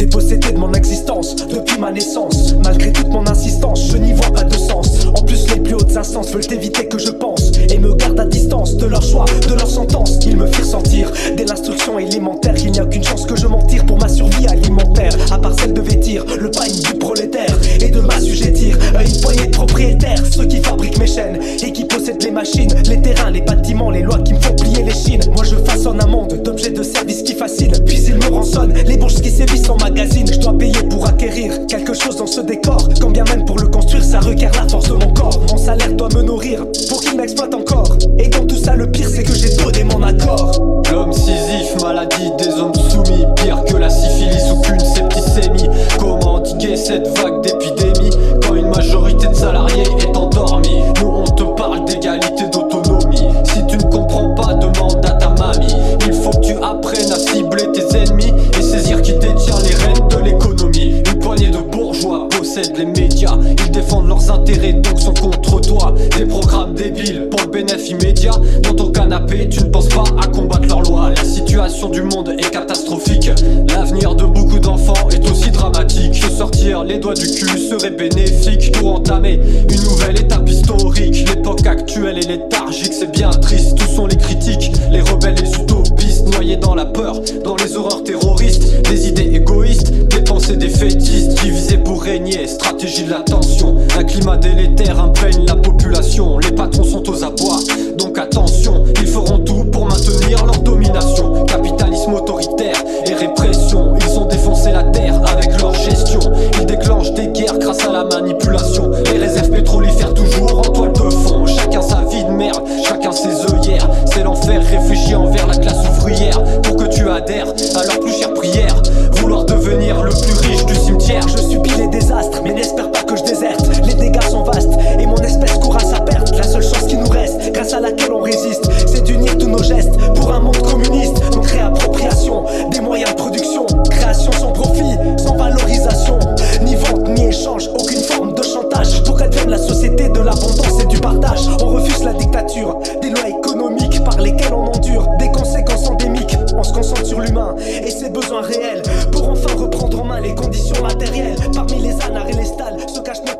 dépossédé de mon existence depuis ma naissance. Malgré toute mon insistance, je n'y vois pas de sens. En plus les plus hautes instances veulent éviter que je pense et me gardent à distance de leur choix, de leur sentence. Ils me firent sentir dès l'instruction élémentaire qu'il n'y a qu'une chance que je m'en tire pour ma survie alimentaire, à part celle de vêtir le pagne du prolétaire et de m'assujettir à une poignée de propriétaires, ceux qui fabriquent mes chaînes et qui possèdent les machines, les terrains, les bâtiments, les lois qui me font plier les chines. Moi je façonne un monde d'objets de service qui fascinent, puis ils me rançonnent les bourges qui sévissent en magazine. Je dois payer pour acquérir quelque chose dans ce décor, quand bien même pour le construire ça requiert la force de mon corps. Mon salaire doit me nourrir pour qu'il m'exploite encore, et dans tout ça le pire c'est que j'ai donné mon accord. L'homme Sisyphe, maladie des hommes soumis, pire que la syphilis ou qu'une septicémie. Comment endiguer cette vague d'épidémie quand une majorité de salariés est endormie? Nous on te parle d'égalité, d'autonomie. Si tu ne comprends pas, demande à ta mamie. Il faut que tu apprennes à cibler tes ennemis et saisir qui détient les rênes de l'économie. Une poignée de bourgeois possèdent les médias, ils défendent leurs intérêts donc sont contre toi. Des programmes débiles pour le bénéfice immédiat. Dans ton canapé tu ne penses pas à combattre leurs lois. La situation du monde est catastrophique, l'avenir de beaucoup d'enfants est aussi dramatique. Se sortir les doigts du cul serait bénéfique pour entamer une nouvelle étape historique. L'époque actuelle est léthargique, c'est bien triste. Tous sont les critiques, les rebelles, les utopistes, noyés dans la peur, dans les horreurs terroristes, des idées égoïstes, des pensées défaitistes, divisés pour régner, stratégie de l'attention. Un climat délétère imprègne la population, les patrons sont aux abois, donc attention, ils feront tout pour maintenir leur domination. Capitalisme autoritaire et répression, ils ont défoncé la terre avec leur gestion. Ils déclenchent des guerres grâce à la manipulation, les réserves pétrolifères toujours en toile de fond. Chacun sa vie de merde, chacun ses œillères, c'est l'enfer réfléchi envers la classe ouvrière. Pour que tu adhères à leur plus chère prière, vouloir devenir le plus riche du cimetière. Je subis les désastres, mais n'espère pas que je déserte. Les dégâts sont vastes et mon espèce court à sa perte. La seule chance qui nous reste, grâce à laquelle on résiste, c'est d'unir tous nos gestes pour un monde communiste. Donc réappropriation des moyens de production, création sans profit, sans valorisation, ni vente ni échange, aucune forme de chantage, pour qu'advienne la société de l'abondance et du partage. On refuse la dictature, des lois économiques par lesquelles on endure des conséquences endémiques. On se concentre sur l'humain et ses besoins réels pour enfin reprendre en main les conditions matérielles. Parmi les anars et les stalles se cachent nos